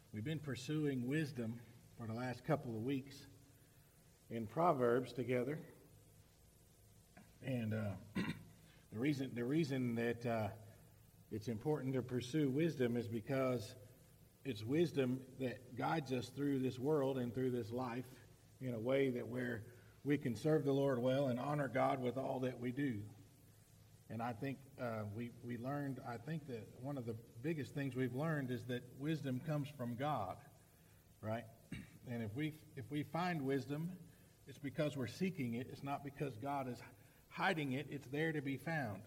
We've been pursuing wisdom for the last couple of weeks in Proverbs together. And the reason that it's important to pursue wisdom is because it's wisdom that guides us through this world and through this life in a way that where we can serve the Lord well and honor God with all that we do. And I think we learned, I think that one of the biggest things we've learned is that wisdom comes from God, right? And if we find wisdom, it's because we're seeking it. It's not because God is hiding it. It's there to be found.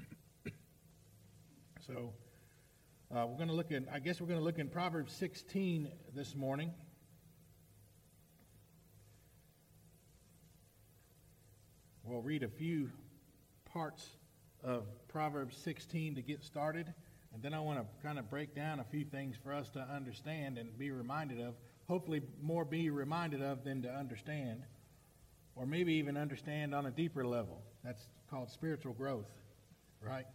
So we're going to look in, I guess we're going to look in Proverbs 16 this morning. We'll read a few parts of Proverbs 16 to get started, and then I want to kind of break down a few things for us to understand and be reminded of. Hopefully more be reminded of than to understand, or maybe even understand on a deeper level. That's called spiritual growth, right?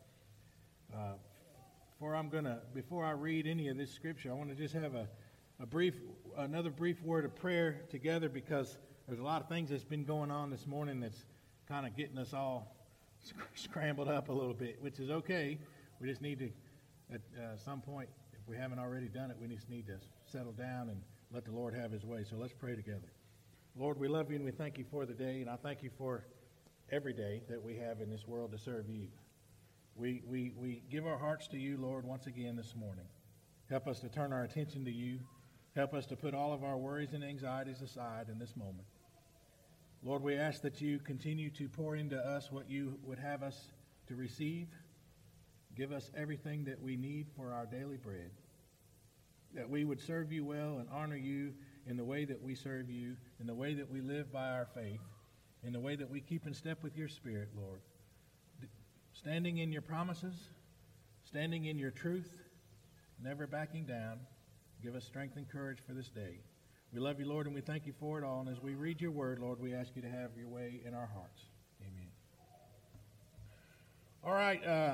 Before I read any of this scripture, I want to just have another brief word of prayer together, because there's a lot of things that's been going on this morning that's kind of getting us all scrambled up a little bit, which is okay. We just need to, at some point, if we haven't already done it, we just need to settle down and let the Lord have his way. So let's pray together. Lord, we love you and we thank you for the day, and I thank you for every day that we have in this world to serve you. We give our hearts to you, Lord, once again this morning. Help us to turn our attention to you. Help us to put all of our worries and anxieties aside in this moment. Lord, we ask that you continue to pour into us what you would have us to receive. Give us everything that we need for our daily bread. That we would serve you well and honor you in the way that we serve you, in the way that we live by our faith, in the way that we keep in step with your Spirit, Lord. Standing in your promises, standing in your truth, never backing down. Give us strength and courage for this day. We love you, Lord, and we thank you for it all. And as we read your word, Lord, we ask you to have your way in our hearts. Amen. All right.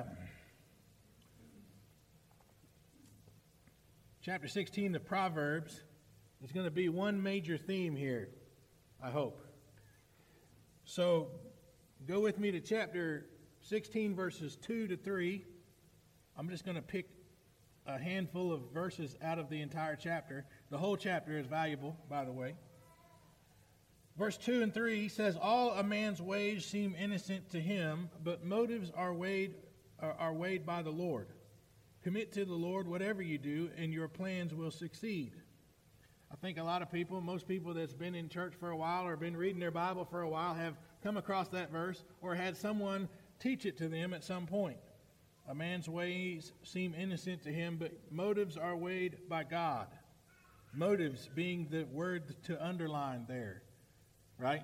Chapter 16 of Proverbs is going to be one major theme here, I hope. So go with me to chapter 16, verses 2 to 3. I'm just going to pick a handful of verses out of the entire chapter. The whole chapter is valuable, by the way. Verse 2 and 3 says, "All a man's ways seem innocent to him, but motives are weighed by the Lord. Commit to the Lord whatever you do, and your plans will succeed." I think a lot of people, most people that's been in church for a while or been reading their Bible for a while, have come across that verse or had someone teach it to them at some point. A man's ways seem innocent to him, but motives are weighed by God. Motives being the word to underline there, right?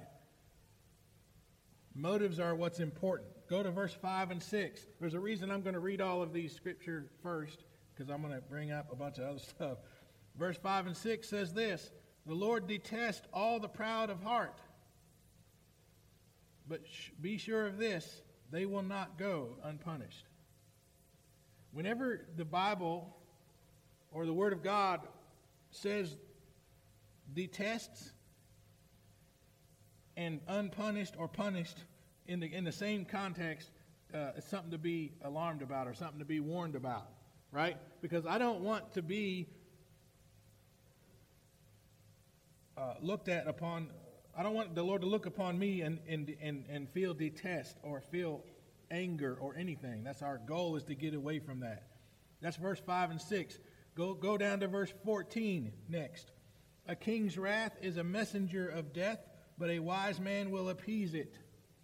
Motives are what's important. Go to verse 5 and 6. There's a reason I'm going to read all of these scripture first, because I'm going to bring up a bunch of other stuff. Verse 5 and 6 says this: "The Lord detests all the proud of heart, but be sure of this, they will not go unpunished." Whenever the Bible or the Word of God says detests and unpunished or punished in the same context, it's something to be alarmed about or something to be warned about, right? Because I don't want to be looked at upon. I don't want the Lord to look upon me and feel detest or feel anger or anything. That's our goal, is to get away from that. That's verse 5 and 6. Go down to verse 14 next. "A king's wrath is a messenger of death, but a wise man will appease it."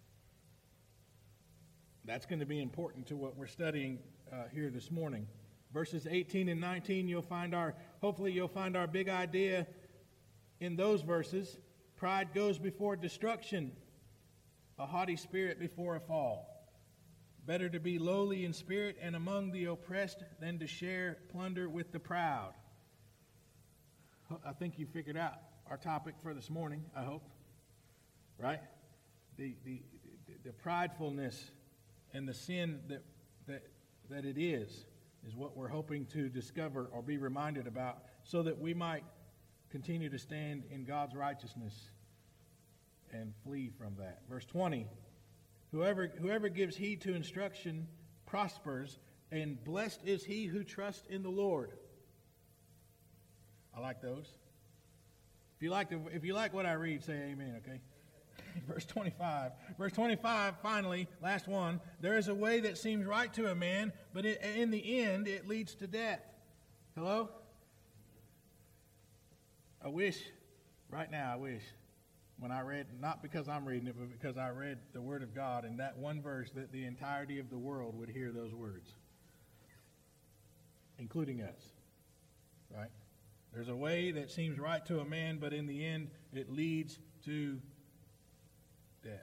That's going to be important to what we're studying here this morning. Verses 18 and 19, hopefully you'll find our big idea in those verses. "Pride goes before destruction, a haughty spirit before a fall. Better to be lowly in spirit and among the oppressed than to share plunder with the proud." I think you figured out our topic for this morning, I hope. Right? The pridefulness and the sin that it is. is what we're hoping to discover or be reminded about so that we might continue to stand in God's righteousness and flee from that. Verse 20, whoever gives heed to instruction prospers, and blessed is he who trusts in the Lord. I like those. If you like what I read, say amen, okay? Verse 25. Verse 25, finally, last one. There is a way that seems right to a man, but in the end it leads to death. Hello? I wish, when I read, not because I'm reading it, but because I read the Word of God in that one verse, that the entirety of the world would hear those words, including us, right? There's a way that seems right to a man, but in the end it leads to death.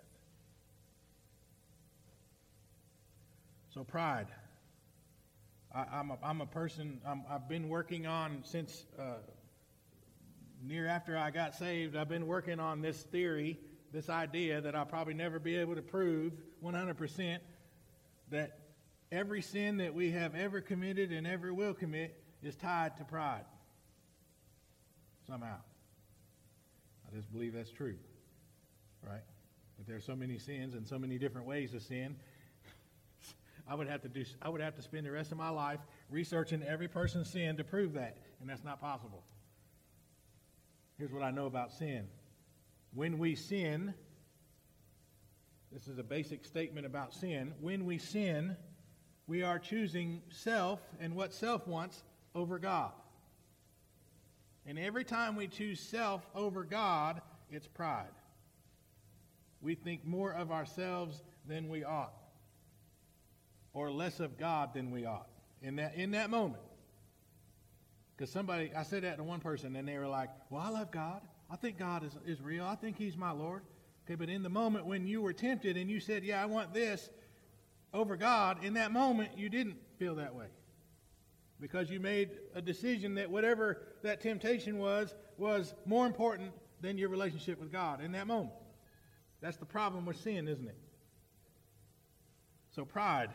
So pride. I'm a person, I've been working on since near after I got saved, I've been working on this theory, this idea that I'll probably never be able to prove 100%, that every sin that we have ever committed and ever will commit is tied to pride. Somehow. I just believe that's true. Right? But there are so many sins and so many different ways to sin. I would have to spend the rest of my life researching every person's sin to prove that, and that's not possible. Here's what I know about sin. When we sin, this is a basic statement about sin. When we sin, we are choosing self and what self wants over God. And every time we choose self over God, it's pride. We think more of ourselves than we ought, or less of God than we ought in that moment. Because I said that to one person, and they were like, well, I love God. I think God is real. I think He's my Lord. Okay, but in the moment when you were tempted and you said, yeah, I want this over God, in that moment you didn't feel that way. Because you made a decision that whatever that temptation was more important than your relationship with God in that moment. That's the problem with sin, isn't it? So pride.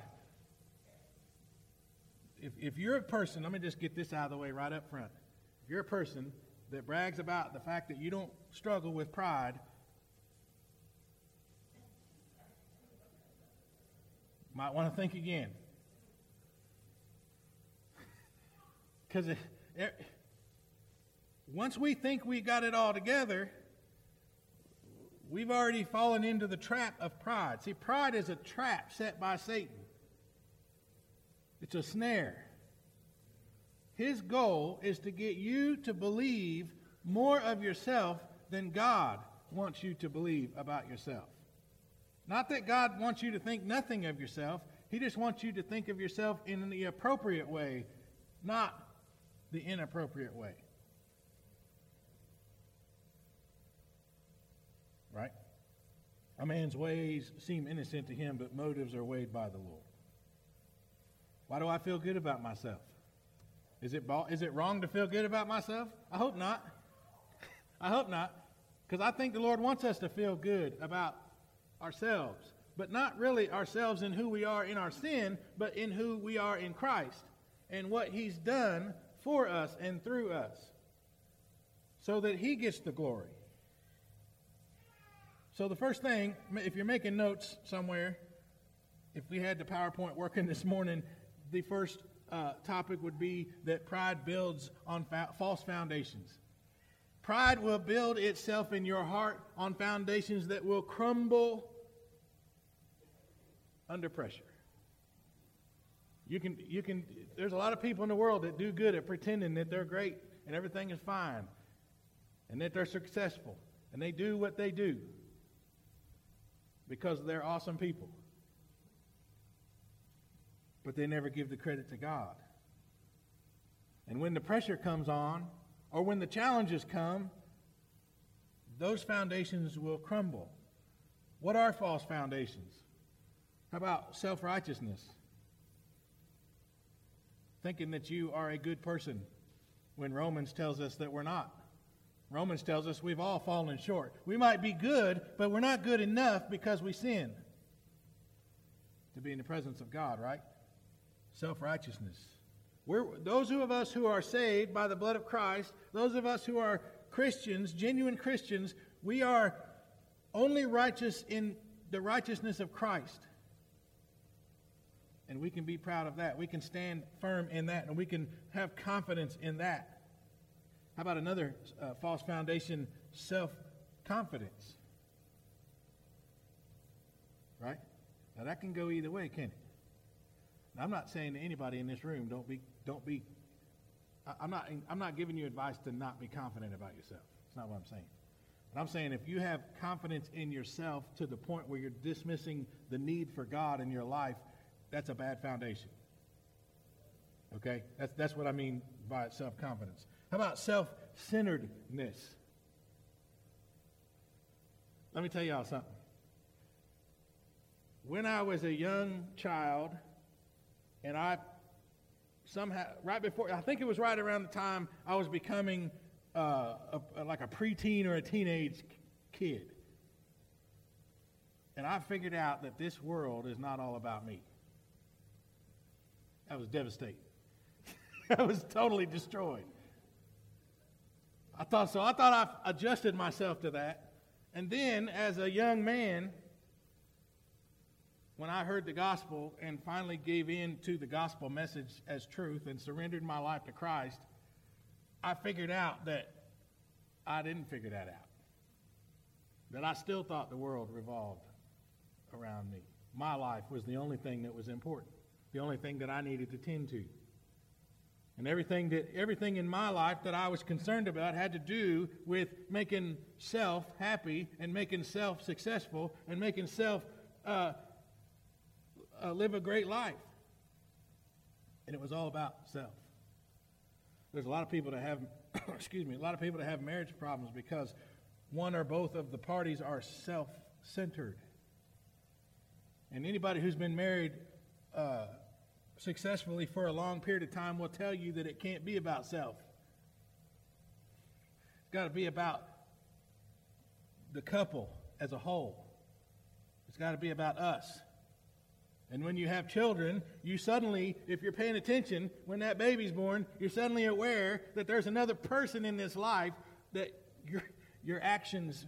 If you're a person, let me just get this out of the way right up front. If you're a person that brags about the fact that you don't struggle with pride, might want to think again. Because once we think we got it all together, we've already fallen into the trap of pride. See, pride is a trap set by Satan. It's a snare. His goal is to get you to believe more of yourself than God wants you to believe about yourself. Not that God wants you to think nothing of yourself. He just wants you to think of yourself in the appropriate way, not the inappropriate way. Right? A man's ways seem innocent to him, but motives are weighed by the Lord. Why do I feel good about myself? Is it wrong to feel good about myself? I hope not. I hope not. Because I think the Lord wants us to feel good about ourselves. But not really ourselves in who we are in our sin, but in who we are in Christ and what He's done for us and through us, so that He gets the glory. So the first thing, if you're making notes somewhere, if we had the PowerPoint working this morning, the first topic would be that pride builds on false foundations. Pride will build itself in your heart on foundations that will crumble under pressure. You can. There's a lot of people in the world that do good at pretending that they're great and everything is fine, and that they're successful, and they do what they do because they're awesome people. But they never give the credit to God. And when the pressure comes on, or when the challenges come, those foundations will crumble. What are false foundations? How about self-righteousness? Thinking that you are a good person when Romans tells us that we're not. Romans tells us we've all fallen short. We might be good, but we're not good enough because we sin to be in the presence of God, right? Self-righteousness. Those of us who are saved by the blood of Christ, those of us who are Christians, genuine Christians, we are only righteous in the righteousness of Christ. And we can be proud of that. We can stand firm in that, and we can have confidence in that. How about another false foundation? Self-confidence. Right? Now that can go either way, can it? Now, I'm not saying to anybody in this room, I'm not giving you advice to not be confident about yourself. That's not what I'm saying. But I'm saying if you have confidence in yourself to the point where you're dismissing the need for God in your life, that's a bad foundation. Okay? That's what I mean by self-confidence. How about self-centeredness? Let me tell y'all something. When I was a young child, and I somehow, right before, I think it was right around the time I was becoming like a preteen or a teenage kid. And I figured out that this world is not all about me. I was devastated. I was totally destroyed. I thought I adjusted myself to that. And then as a young man, when I heard the gospel and finally gave in to the gospel message as truth and surrendered my life to Christ, I figured out that I didn't figure that out. That I still thought the world revolved around me. My life was the only thing that was important, the only thing that I needed to tend to. And everything in my life that I was concerned about had to do with making self happy and making self successful and making self live a great life. And it was all about self. There's a lot of people that have, a lot of people that have marriage problems because one or both of the parties are self-centered. And anybody who's been married successfully for a long period of time will tell you that it can't be about self. It's got to be about the couple as a whole. It's got to be about us. And when you have children, you suddenly, if you're paying attention, when that baby's born, you're suddenly aware that there's another person in this life that your actions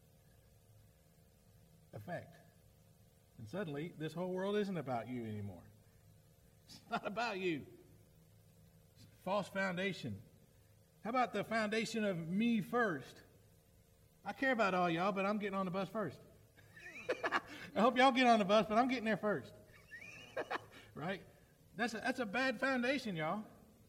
affect. And suddenly, this whole world isn't about you anymore. It's not about you. It's a false foundation. How about the foundation of me first? I care about all y'all, but I'm getting on the bus first. I hope y'all get on the bus, but I'm getting there first. Right? That's a bad foundation, y'all.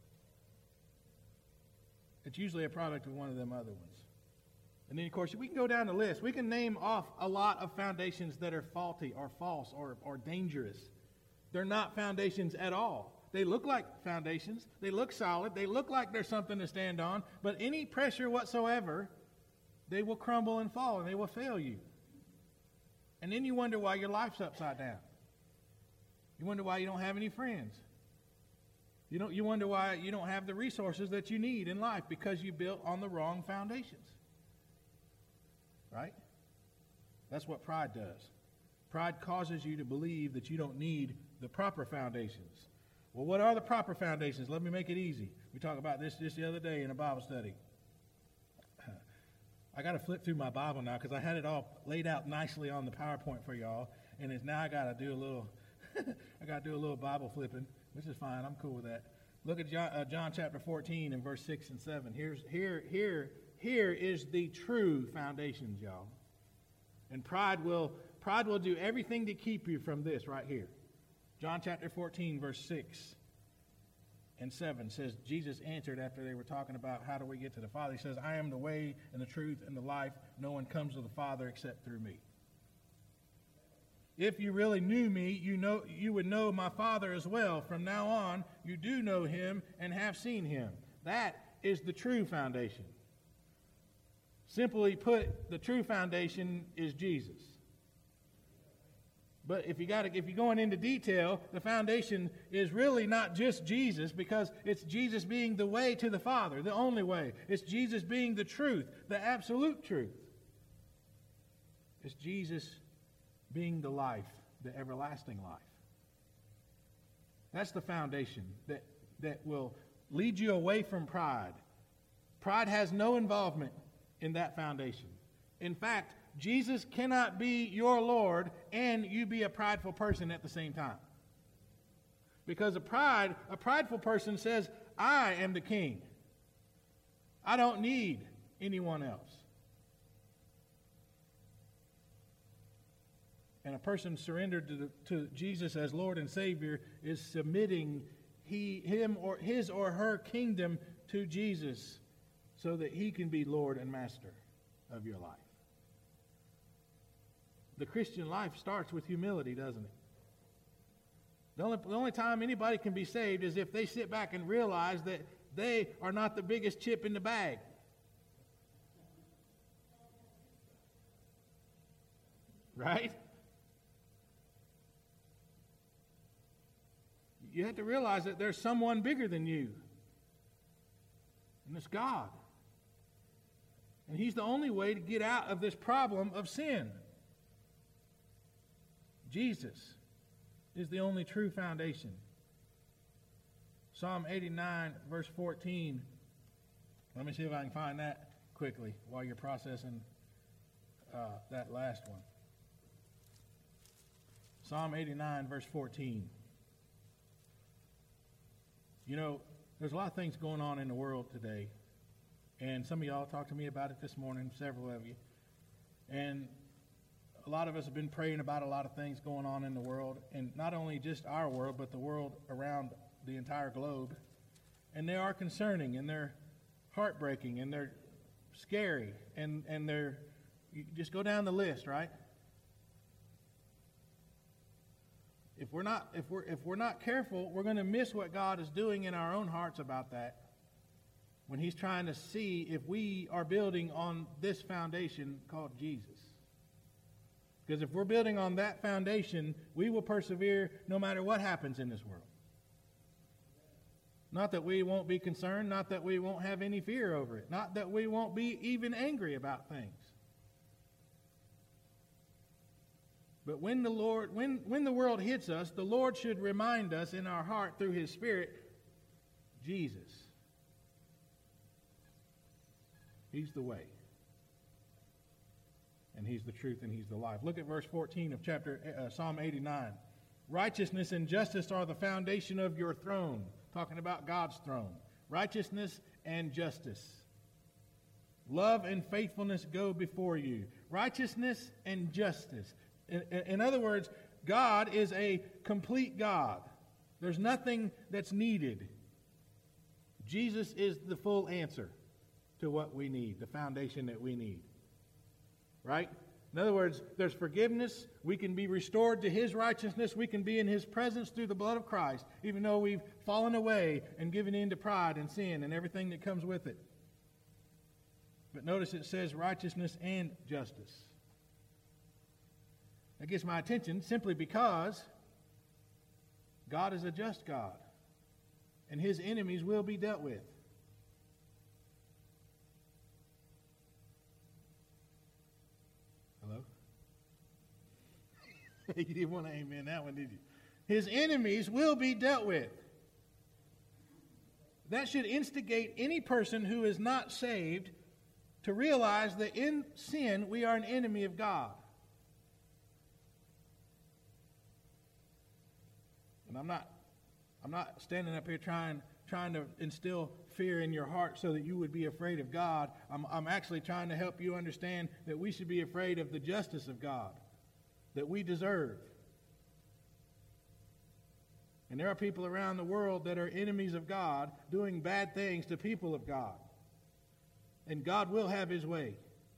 It's usually a product of one of them other ones. And then, of course, we can go down the list. We can name off a lot of foundations that are faulty or false or dangerous. They're not foundations at all. They look like foundations. They look solid. They look like there's something to stand on. But any pressure whatsoever, they will crumble and fall, and they will fail you. And then you wonder why your life's upside down. You wonder why you don't have any friends. You wonder why you don't have the resources that you need in life because you built on the wrong foundations. Right? That's what pride does. Pride causes you to believe that you don't need the proper foundations. Well, what are the proper foundations? Let me make it easy. We talked about this just the other day in a Bible study. I got to flip through my Bible now because I had it all laid out nicely on the PowerPoint for y'all, and now I got to do a little Bible flipping, which is fine. I'm cool with that. Look at John chapter 14 and verse 6 and 7. Here is the true foundations, y'all. And pride will do everything to keep you from this right here. John chapter 14, verse 6 and 7 says, Jesus answered after they were talking about how do we get to the Father. He says, I am the way and the truth and the life. No one comes to the Father except through me. If you really knew me, you would know my Father as well. From now on, you do know him and have seen him. That is the true foundation. Simply put, the true foundation is Jesus. But if you're going into detail, the foundation is really not just Jesus, because it's Jesus being the way to the Father, the only way. It's Jesus being the truth, the absolute truth. It's Jesus being the life, the everlasting life. That's the foundation that that will lead you away from pride. Pride has no involvement in that foundation. In fact, Jesus cannot be your Lord and you be a prideful person at the same time. Because a prideful person says, I am the king. I don't need anyone else. And a person surrendered to Jesus as Lord and Savior is submitting his or her kingdom to Jesus so that he can be Lord and Master of your life. The Christian life starts with humility, doesn't it? The only time anybody can be saved is if they sit back and realize that they are not the biggest chip in the bag. Right? You have to realize that there's someone bigger than you. And it's God. And He's the only way to get out of this problem of sin. Jesus is the only true foundation. Psalm 89, verse 14. Let me see if I can find that quickly while you're processing that last one. Psalm 89, verse 14. You know, there's a lot of things going on in the world today. And some of y'all talked to me about it this morning, several of you. And a lot of us have been praying about a lot of things going on in the world. And not only just our world, but the world around the entire globe. And they are concerning, and they're heartbreaking, and they're scary. And they're, you just go down the list, right? If we're not careful, we're going to miss what God is doing in our own hearts about that. When He's trying to see if we are building on this foundation called Jesus. Because if we're building on that foundation, we will persevere no matter what happens in this world. Not that we won't be concerned, not that we won't have any fear over it, not that we won't be even angry about things. But when the world hits us, the Lord should remind us in our heart through His Spirit, Jesus. He's the way. And He's the truth and He's the life. Look at verse 14 of Psalm 89. Righteousness and justice are the foundation of your throne. Talking about God's throne. Righteousness and justice. Love and faithfulness go before you. Righteousness and justice. In other words, God is a complete God. There's nothing that's needed. Jesus is the full answer to what we need, the foundation that we need. Right? In other words, there's forgiveness. We can be restored to His righteousness. We can be in His presence through the blood of Christ, even though we've fallen away and given in to pride and sin and everything that comes with it. But notice it says righteousness and justice. That gets my attention simply because God is a just God, and His enemies will be dealt with. Hello? You didn't want to amen that one, did you? His enemies will be dealt with. That should instigate any person who is not saved to realize that in sin we are an enemy of God. And I'm not standing up here trying to instill fear in your heart so that you would be afraid of God. I'm actually trying to help you understand that we should be afraid of the justice of God that we deserve. And there are people around the world that are enemies of God doing bad things to people of God. And God will have His way.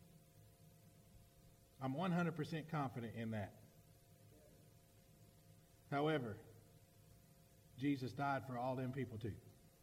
I'm 100% confident in that. However, Jesus died for all them people too.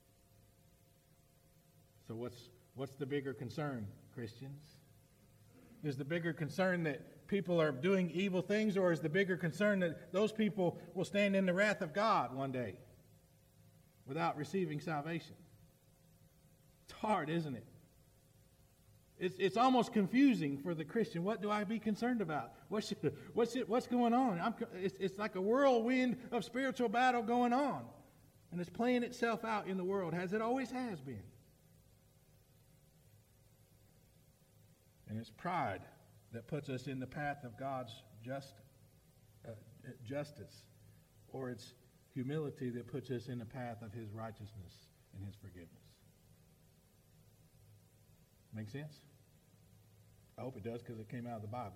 So what's the bigger concern, Christians? Is the bigger concern that people are doing evil things, or is the bigger concern that those people will stand in the wrath of God one day without receiving salvation? It's hard, isn't it? It's almost confusing for the Christian. What do I be concerned about? What's going on? It's like a whirlwind of spiritual battle going on. And it's playing itself out in the world, as it always has been. And it's pride that puts us in the path of God's justice, or it's humility that puts us in the path of his righteousness and his forgiveness. Make sense? I hope it does, because it came out of the Bible.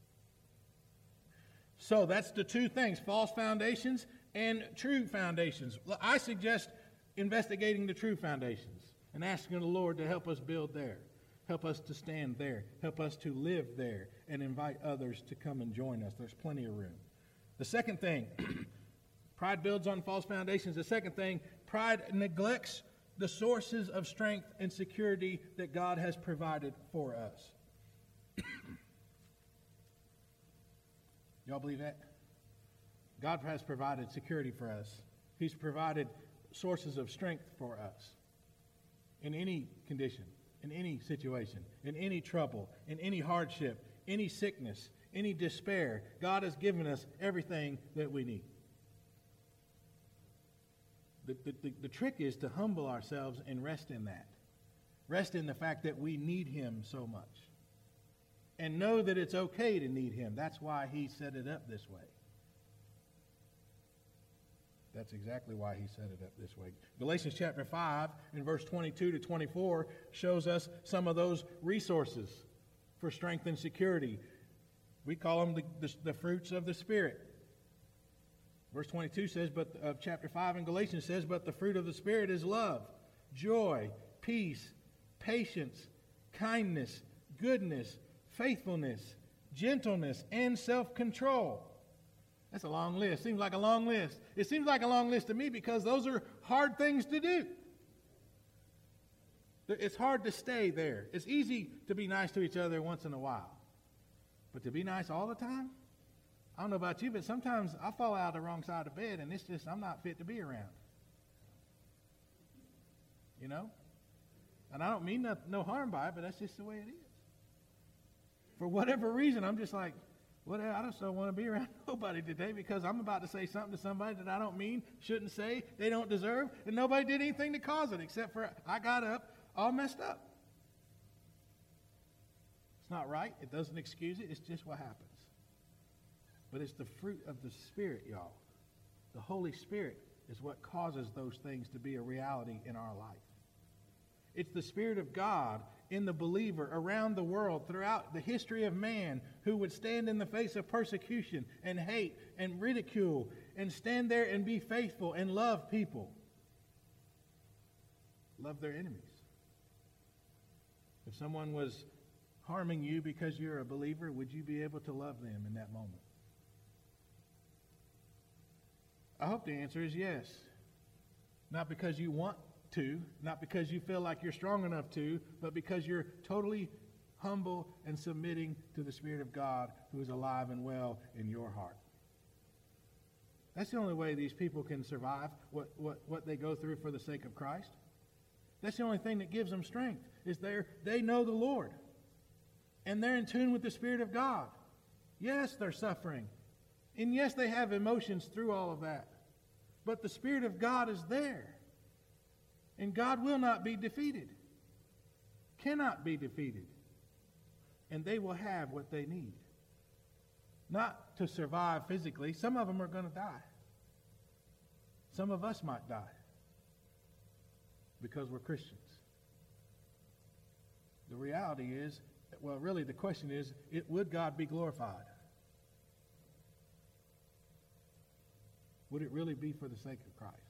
So that's the two things, false foundations and true foundations. I suggest investigating the true foundations and asking the Lord to help us build there, help us to stand there, help us to live there, and invite others to come and join us. There's plenty of room. The second thing, pride builds on false foundations. The second thing, pride neglects the sources of strength and security that God has provided for us. Y'all believe that? God has provided security for us. He's provided sources of strength for us in any condition, in any situation, in any trouble, in any hardship, any sickness, any despair. God has given us everything that we need. The trick is to humble ourselves and rest in that. Rest in the fact that we need him so much. And know that it's okay to need him. That's why he set it up this way. That's exactly why he set it up this way. Galatians chapter 5 in verse 22 to 24 shows us some of those resources for strength and security. We call them the fruits of the Spirit. Verse 22 says, chapter 5 in Galatians says, but the fruit of the Spirit is love, joy, peace, patience, kindness, goodness, faithfulness, gentleness, and self-control. That's a long list. Seems like a long list. It seems like a long list to me because those are hard things to do. It's hard to stay there. It's easy to be nice to each other once in a while. But to be nice all the time? I don't know about you, but sometimes I fall out the wrong side of bed and it's just, I'm not fit to be around. You know? And I don't mean no harm by it, but that's just the way it is. For whatever reason, I'm just like, whatever, I just don't want to be around nobody today because I'm about to say something to somebody that I don't mean, shouldn't say, they don't deserve, and nobody did anything to cause it except for I got up all messed up. It's not right. It doesn't excuse it. It's just what happens. But it's the fruit of the Spirit, y'all. The Holy Spirit is what causes those things to be a reality in our life. It's the Spirit of God in the believer around the world throughout the history of man who would stand in the face of persecution and hate and ridicule and stand there and be faithful and love people. Love their enemies. If someone was harming you because you're a believer, would you be able to love them in that moment? I hope the answer is yes. Not because you want to, not because you feel like you're strong enough to, but because you're totally humble and submitting to the Spirit of God who is alive and well in your heart. That's the only way these people can survive what they go through for the sake of Christ. That's the only thing that gives them strength, is they know the Lord. And they're in tune with the Spirit of God. Yes, they're suffering. And yes, they have emotions through all of that. But the Spirit of God is there. And God will not be defeated. Cannot be defeated. And they will have what they need. Not to survive physically. Some of them are going to die. Some of us might die. Because we're Christians. The reality is, well, really the question is, would God be glorified? Would it really be for the sake of Christ?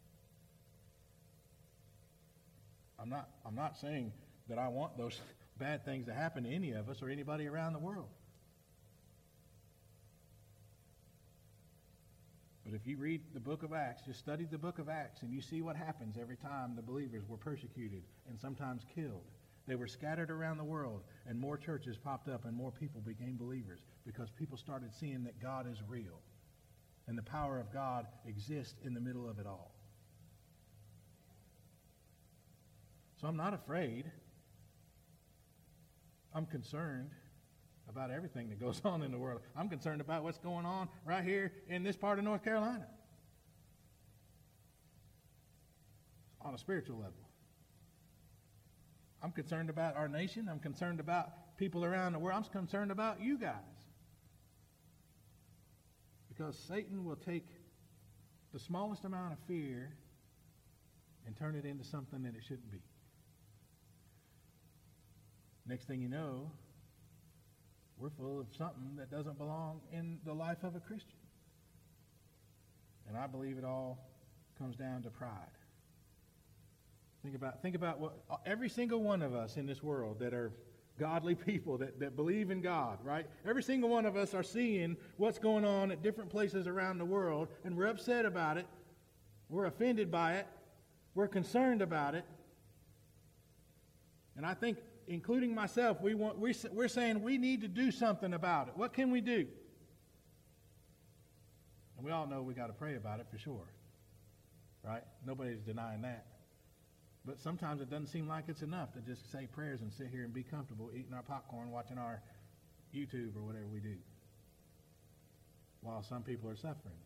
I'm not saying that I want those bad things to happen to any of us or anybody around the world. But if you read the book of Acts, just study the book of Acts, and you see what happens every time the believers were persecuted and sometimes killed. They were scattered around the world, and more churches popped up and more people became believers because people started seeing that God is real and the power of God exists in the middle of it all. So I'm not afraid. I'm concerned about everything that goes on in the world. I'm concerned about what's going on right here in this part of North Carolina. on a spiritual level. I'm concerned about our nation. I'm concerned about people around the world. I'm concerned about you guys. Because Satan will take the smallest amount of fear and turn it into something that it shouldn't be. Next thing you know, we're full of something that doesn't belong in the life of a Christian. And I believe it all comes down to pride. Think about what every single one of us in this world that are godly people that believe in God, right? Every single one of us are seeing what's going on at different places around the world, and we're upset about it. We're offended by it. We're concerned about it. And I think, including myself, we're saying we need to do something about it. What can we do? And we all know we got to pray about it for sure, right? Nobody's denying that. But sometimes it doesn't seem like it's enough to just say prayers and sit here and be comfortable eating our popcorn, watching our YouTube or whatever we do, while some people are suffering.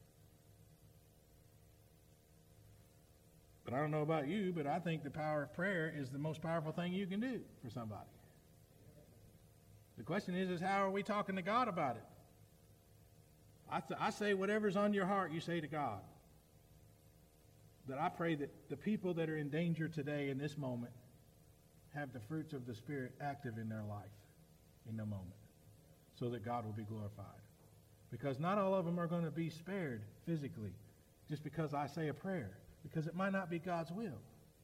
But I don't know about you, but I think the power of prayer is the most powerful thing you can do for somebody. The question is how are we talking to God about it? I say whatever's on your heart, you say to God. That I pray that the people that are in danger today in this moment have the fruits of the Spirit active in their life in the moment so that God will be glorified. Because not all of them are going to be spared physically just because I say a prayer, because it might not be God's will.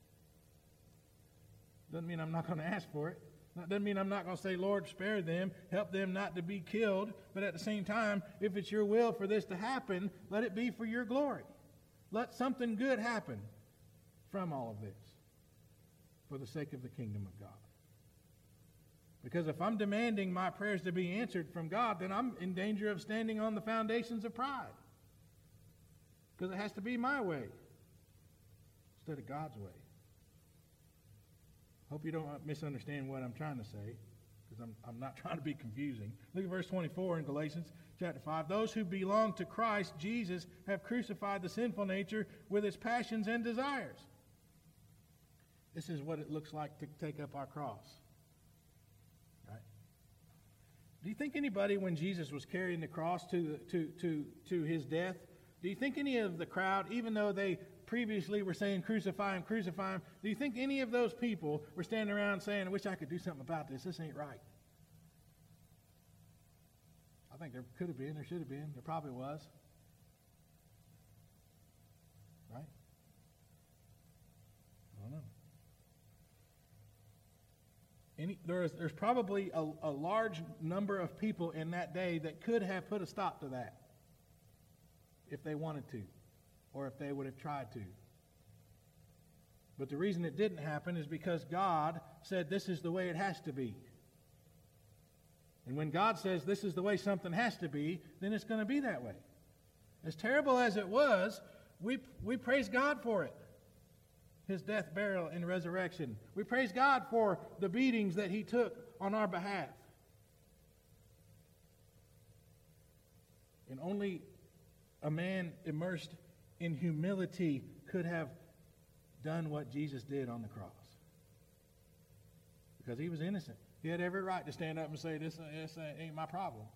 Doesn't mean I'm not going to ask for it. Doesn't mean I'm not going to say, Lord, spare them, help them not to be killed. But at the same time, if it's your will for this to happen, let it be for your glory. Let something good happen from all of this for the sake of the kingdom of God. Because if I'm demanding my prayers to be answered from God, then I'm in danger of standing on the foundations of pride. Because it has to be my way instead of God's way. Hope you don't misunderstand what I'm trying to say, because I'm not trying to be confusing. Look at verse 24 in Galatians chapter 5. Those who belong to Christ Jesus have crucified the sinful nature with its passions and desires. This is what it looks like to take up our cross. Right? Do you think anybody, when Jesus was carrying the cross to his death, do you think any of the crowd, even though they previously were saying crucify him, crucify him, do you think any of those people were standing around saying, I wish I could do something about this. This ain't right. I think there could have been, there should have been, there probably was. Right? I don't know. There's probably a large number of people in that day that could have put a stop to that if they wanted to, or if they would have tried to. But the reason it didn't happen is because God said this is the way it has to be. And when God says this is the way something has to be, then it's going to be that way. As terrible as it was, we praise God for it. His death, burial, and resurrection. We praise God for the beatings that he took on our behalf. And only a man immersed in humility could have done what Jesus did on the cross. Because he was innocent. He had every right to stand up and say, this ain't my problem.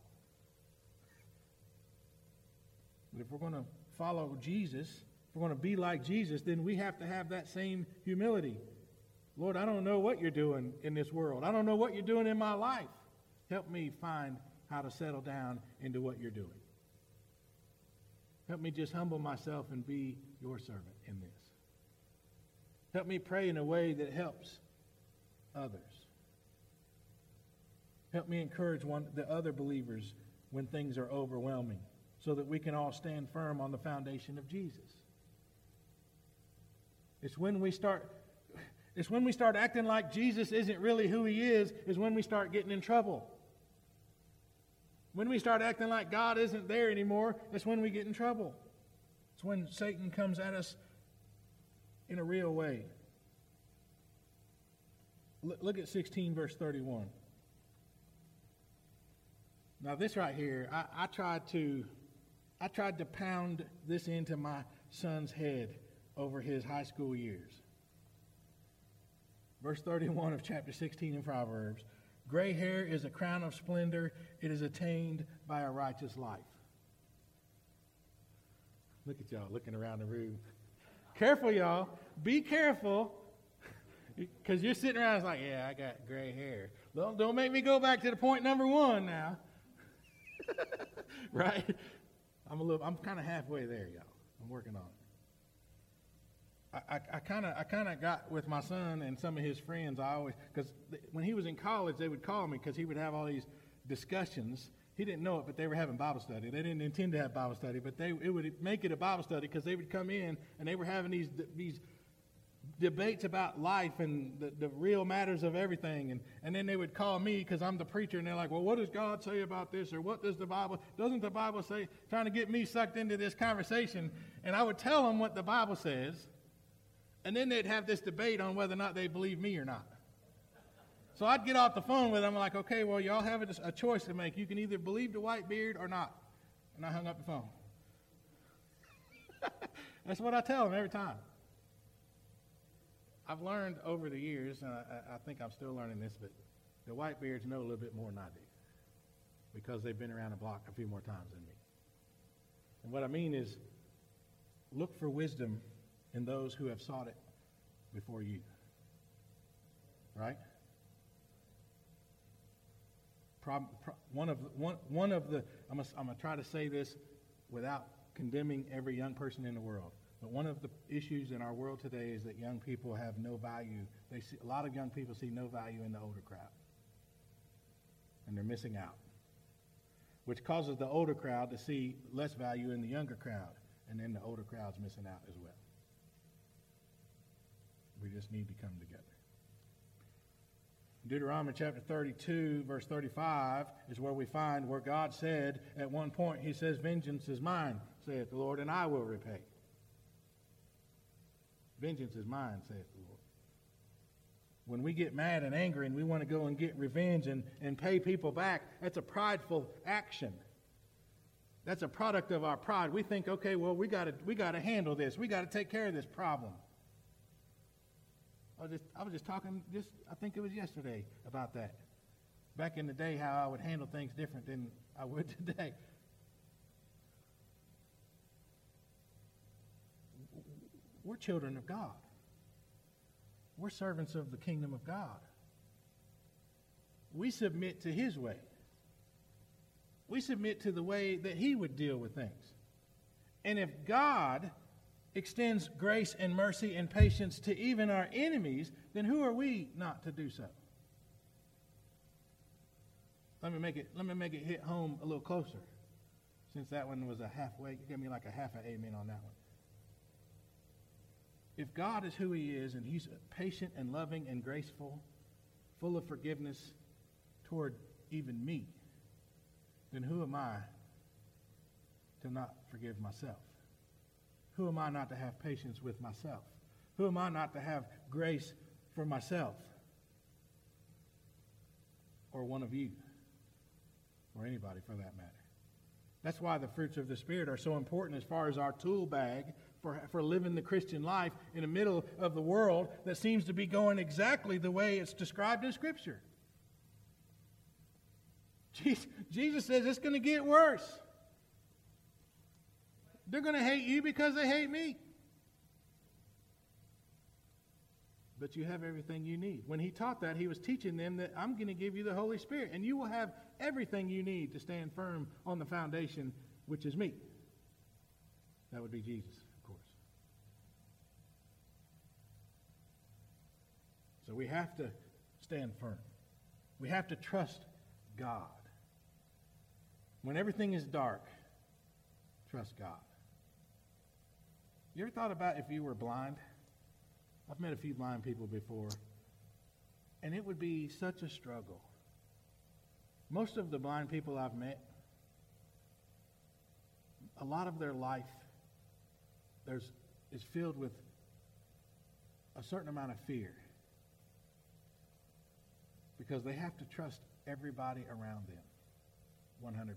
But if we're going to follow Jesus, if we're going to be like Jesus, then we have to have that same humility. Lord, I don't know what you're doing in this world. I don't know what you're doing in my life. Help me find how to settle down into what you're doing. Help me just humble myself and be your servant in this. Help me pray in a way that helps others. Help me encourage the other believers when things are overwhelming, so that we can all stand firm on the foundation of Jesus. It's when we start acting like Jesus isn't really who he is when we start getting in trouble. When we start acting like God isn't there anymore, that's when we get in trouble. It's when Satan comes at us in a real way. Look at 16 verse 31. Now this right here, I tried to pound this into my son's head over his high school years. Verse 31 of chapter 16 in Proverbs. Gray hair is a crown of splendor. It is attained by a righteous life. Look at y'all looking around the room. Careful, y'all. Be careful. Because you're sitting around, it's like, yeah, I got gray hair. Don't make me go back to the point number one now. Right? I'm kind of halfway there, y'all. I'm working on it. I kind of got with my son and some of his friends. Because when he was in college, they would call me because he would have all these discussions. He didn't know it, but they were having Bible study. They didn't intend to have Bible study, but it would make it a Bible study because they would come in and they were having these debates about life and the real matters of everything. And then they would call me because I'm the preacher, and they're like, well, what does God say about this? Or what does the Bible, doesn't the Bible say, trying to get me sucked into this conversation. And I would tell them what the Bible says, and then they'd have this debate on whether or not they believe me or not. So I'd get off the phone with them, like, okay, well, y'all have a choice to make. You can either believe the white beard or not. And I hung up the phone. That's what I tell them every time. I've learned over the years, and I think I'm still learning this, but the white beards know a little bit more than I do because they've been around the block a few more times than me. And what I mean is, look for wisdom in those who have sought it before you. Right? One of the I'm going to try to say this without condemning every young person in the world. But one of the issues in our world today is that young people have no value. A lot of young people see no value in the older crowd. And they're missing out. Which causes the older crowd to see less value in the younger crowd. And then the older crowd's missing out as well. We just need to come together. Deuteronomy chapter 32, verse 35 is where we find where God said at one point, he says, vengeance is mine, saith the Lord, and I will repay. Vengeance is mine, saith the Lord. When we get mad and angry and we want to go and get revenge and pay people back, that's a prideful action. That's a product of our pride. We think, okay, well, we got to handle this. We got to take care of this problem. I was just talking, I think it was yesterday, about that. Back in the day, how I would handle things different than I would today. We're children of God. We're servants of the kingdom of God. We submit to his way. We submit to the way that he would deal with things. And if God extends grace and mercy and patience to even our enemies, then who are we not to do so? Let me make it hit home a little closer, since that one was a halfway. Give me like a half an amen on that one. If God is who he is, and he's patient and loving and graceful, full of forgiveness toward even me, then who am I to not forgive myself? Who am I not to have patience with myself? Who am I not to have grace for myself? Or one of you? Or anybody for that matter. That's why the fruits of the Spirit are so important as far as our tool bag for living the Christian life in the middle of the world that seems to be going exactly the way it's described in Scripture. Jesus says it's going to get worse. They're going to hate you because they hate me. But you have everything you need. When he taught that, he was teaching them that I'm going to give you the Holy Spirit, and you will have everything you need to stand firm on the foundation, which is me. That would be Jesus, of course. So we have to stand firm. We have to trust God. When everything is dark, trust God. You ever thought about if you were blind? I've met a few blind people before, and it would be such a struggle. Most of the blind people I've met, a lot of their life is filled with a certain amount of fear because they have to trust everybody around them 100%.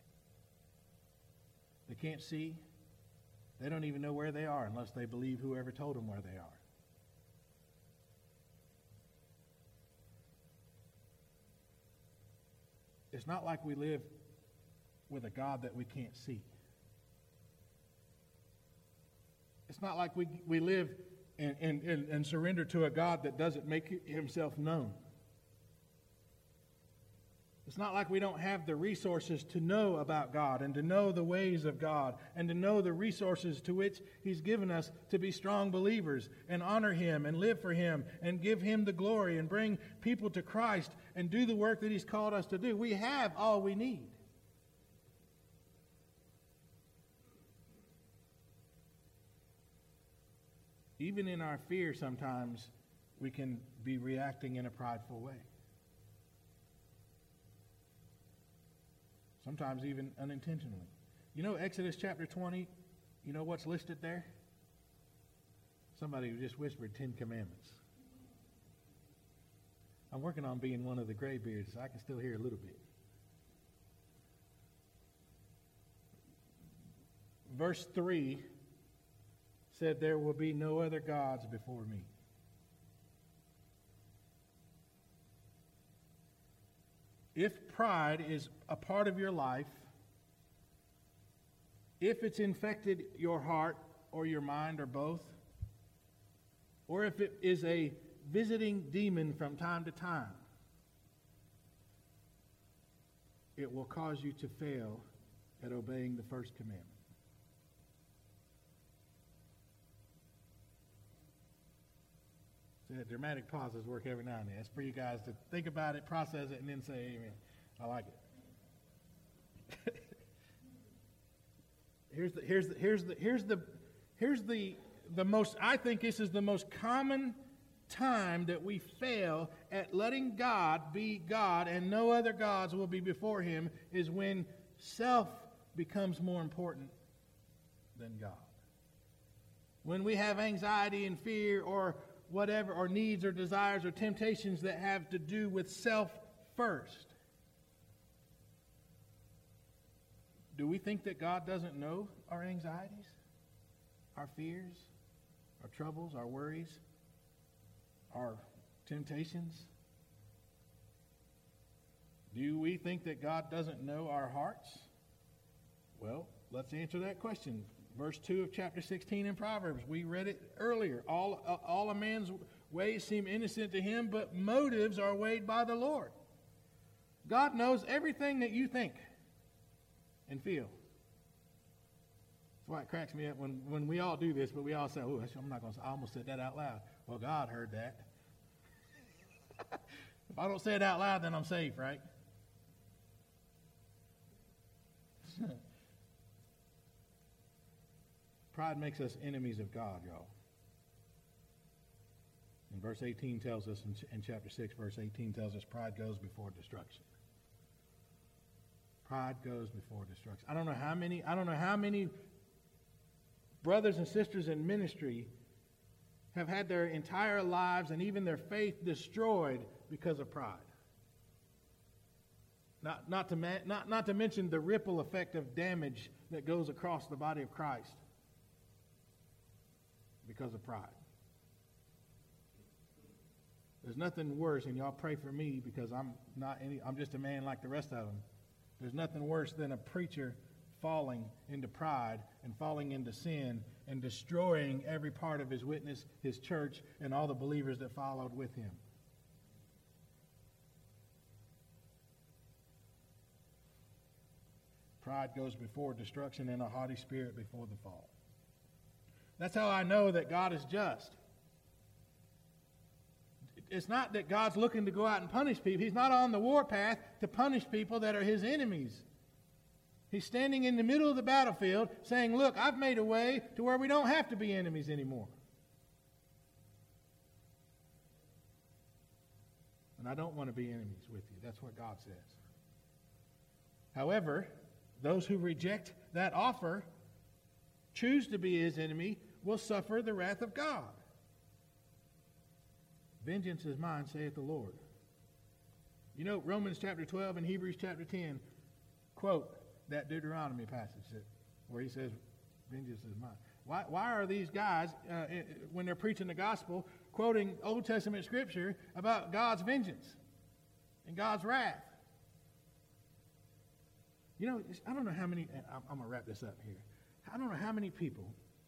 They can't see. They don't even know where they are unless they believe whoever told them where they are. it's not like we live with a God that we can't see. It's not like we live and surrender to a God that doesn't make himself known. It's not like we don't have the resources to know about God and to know the ways of God and to know the resources to which he's given us to be strong believers and honor him and live for him and give him the glory and bring people to Christ and do the work that he's called us to do. We have all we need. Even in our fear, sometimes we can be reacting in a prideful way. Sometimes even unintentionally. You know Exodus chapter 20, you know what's listed there? Somebody just whispered 10 Commandments. I'm working on being one of the graybeards, so I can still hear a little bit. Verse 3 said, there will be no other gods before me. If pride is a part of your life, if it's infected your heart or your mind or both, or if it is a visiting demon from time to time, it will cause you to fail at obeying the first commandment. See, dramatic pauses work every now and then. It's for you guys to think about it, process it, and then say amen. I like it. Here's the most, I think this is the most common time that we fail at letting God be God and no other gods will be before him, is when self becomes more important than God. When we have anxiety and fear or whatever, or needs or desires or temptations that have to do with self first. Do we think that God doesn't know our anxieties, our fears, our troubles, our worries, our temptations? Do we think that God doesn't know our hearts? Well, let's answer that question. Verse 2 of chapter 16 in Proverbs. We read it earlier. All a man's ways seem innocent to him, but motives are weighed by the Lord. God knows everything that you think and feel. That's why it cracks me up when we all do this, but we all say, oh, I almost said that out loud. Well, God heard that. If I don't say it out loud, then I'm safe, right? Pride makes us enemies of God, y'all. And verse 18 tells us, in chapter 6, verse 18 tells us, pride goes before destruction. Pride goes before destruction. I don't know how many brothers and sisters in ministry have had their entire lives and even their faith destroyed because of pride. Not to mention the ripple effect of damage that goes across the body of Christ because of pride. There's nothing worse, and y'all pray for me because I'm just a man like the rest of them. There's nothing worse than a preacher falling into pride and falling into sin and destroying every part of his witness, his church, and all the believers that followed with him. Pride goes before destruction and a haughty spirit before the fall. That's how I know that God is just. It's not that God's looking to go out and punish people. He's not on the warpath to punish people that are his enemies. He's standing in the middle of the battlefield saying, look, I've made a way to where we don't have to be enemies anymore. And I don't want to be enemies with you. That's what God says. However, those who reject that offer, choose to be his enemy, will suffer the wrath of God. Vengeance is mine, saith the Lord. You know, Romans chapter 12 and Hebrews chapter 10 quote that Deuteronomy passage where he says, vengeance is mine. Why are these guys, when they're preaching the gospel, quoting Old Testament scripture about God's vengeance and God's wrath? You know, I don't know how many, I'm going to wrap this up here. I don't know how many people,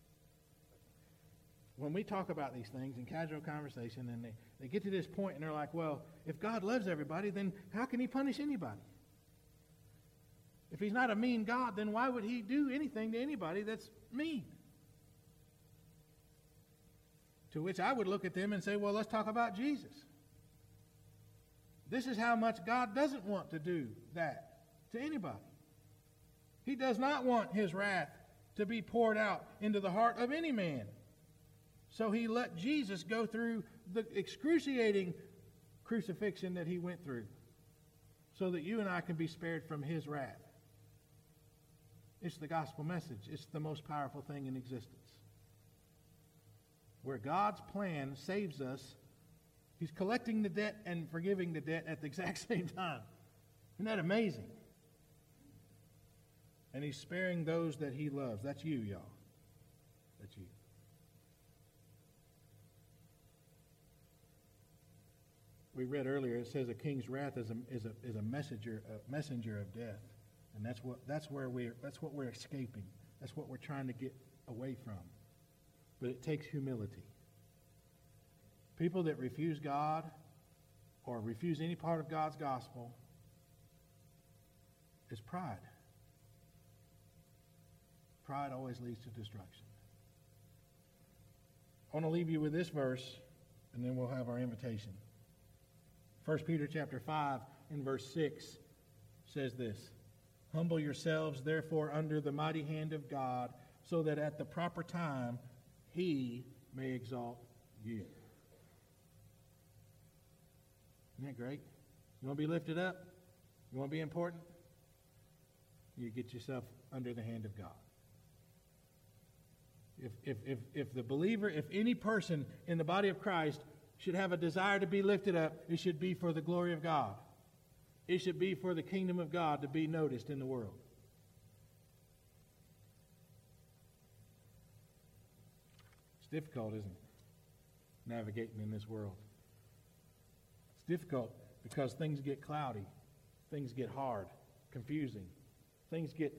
when we talk about these things in casual conversation, and they get to this point and they're like, well, if God loves everybody, then how can he punish anybody? If he's not a mean God, then why would he do anything to anybody that's mean? To which I would look at them and say, well, let's talk about Jesus. This is how much God doesn't want to do that to anybody. He does not want his wrath to be poured out into the heart of any man. So he let Jesus go through the excruciating crucifixion that he went through so that you and I can be spared from his wrath. It's the gospel message. It's the most powerful thing in existence. Where God's plan saves us, he's collecting the debt and forgiving the debt at the exact same time. Isn't that amazing? And he's sparing those that he loves. That's you, y'all. That's you. We read earlier, it says a king's wrath is a messenger of death. And that's what we're escaping. That's what we're trying to get away from. But it takes humility. People that refuse God or refuse any part of God's gospel is pride. Pride always leads to destruction. I want to leave you with this verse, and then we'll have our invitation. 1 Peter chapter 5 in verse 6 says this, humble yourselves, therefore, under the mighty hand of God, so that at the proper time he may exalt you. Isn't that great? You want to be lifted up? You want to be important? You get yourself under the hand of God. If the believer, if any person in the body of Christ should have a desire to be lifted up, it should be for the glory of God. It should be for the kingdom of God to be noticed in the world. It's difficult, isn't it? Navigating in this world. It's difficult because things get cloudy. Things get hard, confusing. Things get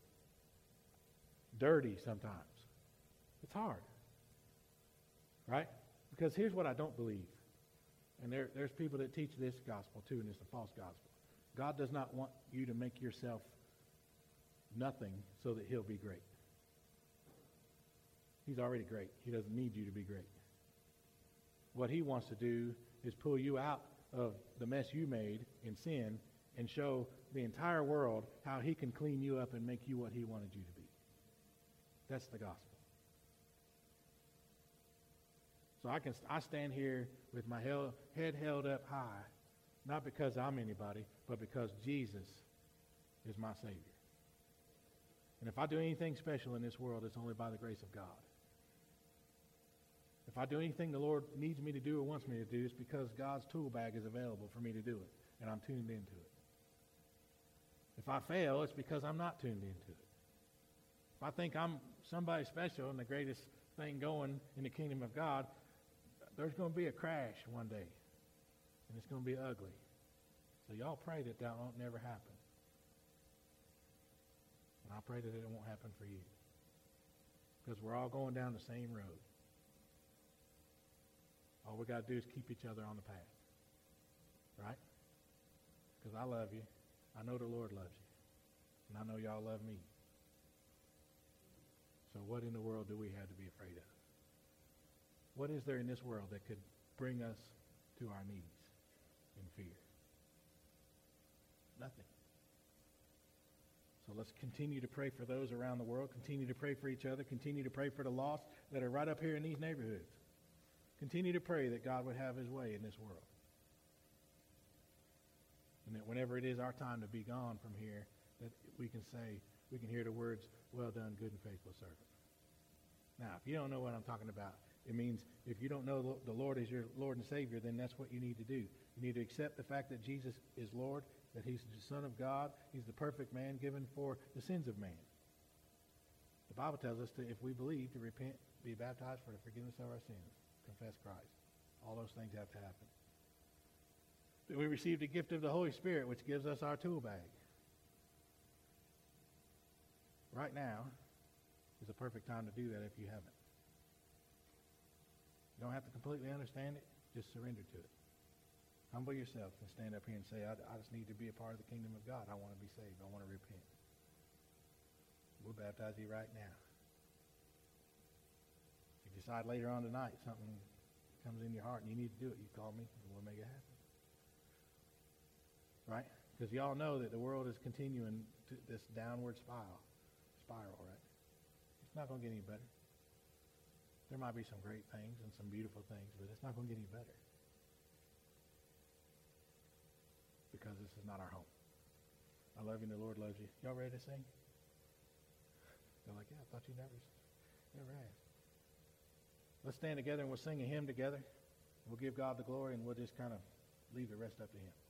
dirty sometimes. It's hard. Right? Because here's what I don't believe. And there's people that teach this gospel too, and it's a false gospel. God does not want you to make yourself nothing so that he'll be great. He's already great. He doesn't need you to be great. What he wants to do is pull you out of the mess you made in sin and show the entire world how he can clean you up and make you what he wanted you to be. That's the gospel. So I stand here with my head held up high, not because I'm anybody, but because Jesus is my Savior. And if I do anything special in this world, it's only by the grace of God. If I do anything the Lord needs me to do or wants me to do, it's because God's tool bag is available for me to do it, and I'm tuned into it. If I fail, it's because I'm not tuned into it. If I think I'm somebody special and the greatest thing going in the kingdom of God, there's going to be a crash one day, and it's going to be ugly. So y'all pray that won't never happen. And I pray that it won't happen for you, because we're all going down the same road. All we got to do is keep each other on the path, right? Because I love you. I know the Lord loves you, and I know y'all love me. So what in the world do we have to be afraid of? What is there in this world that could bring us to our knees in fear? Nothing. So let's continue to pray for those around the world, continue to pray for each other, continue to pray for the lost that are right up here in these neighborhoods. Continue to pray that God would have his way in this world. And that whenever it is our time to be gone from here, that we can hear the words, well done, good and faithful servant. Now, if you don't know what I'm talking about, it means if you don't know the Lord as your Lord and Savior, then that's what you need to do. You need to accept the fact that Jesus is Lord, that he's the Son of God, he's the perfect man given for the sins of man. The Bible tells us that if we believe, to repent, be baptized for the forgiveness of our sins, confess Christ. All those things have to happen. We received the gift of the Holy Spirit, which gives us our tool bag. right now is a perfect time to do that if you haven't. You don't have to completely understand it. Just surrender to it. Humble yourself and stand up here and say, I just need to be a part of the kingdom of God. I want to be saved. I want to repent. We'll baptize you right now. If you decide later on tonight something comes in your heart and you need to do it, you call me and we'll make it happen. Right? Because you all know that the world is continuing to this downward spiral, right? It's not going to get any better. There might be some great things and some beautiful things, but it's not going to get any better. Because this is not our home. I love you and the Lord loves you. Y'all ready to sing? They're like, yeah, I thought you never asked. Let's stand together and we'll sing a hymn together. We'll give God the glory and we'll just kind of leave the rest up to him.